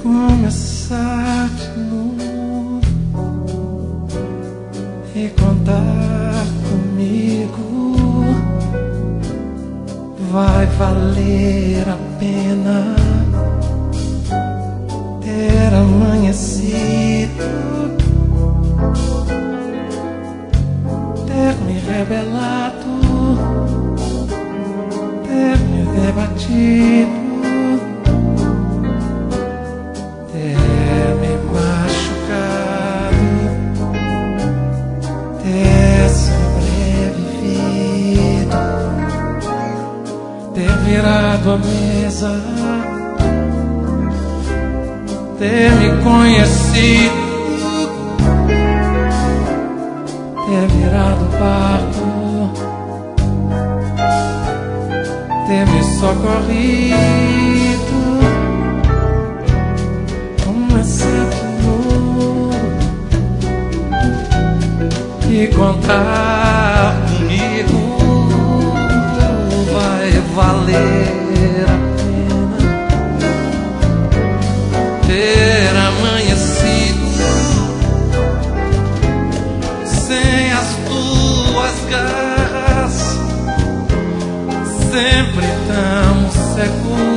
começar de novo e contar comigo. Vai valer a pena ter amanhecido, ter me rebelado, ter me debatido, ter me machucado, ter sobrevivido, ter virado a mesa, ter me conhecido, ter virado o barco, ter me socorrido, começar de novo e contar comigo. Vai valer a pena ter amanhecido sem as tuas garras, sempre tão seguro.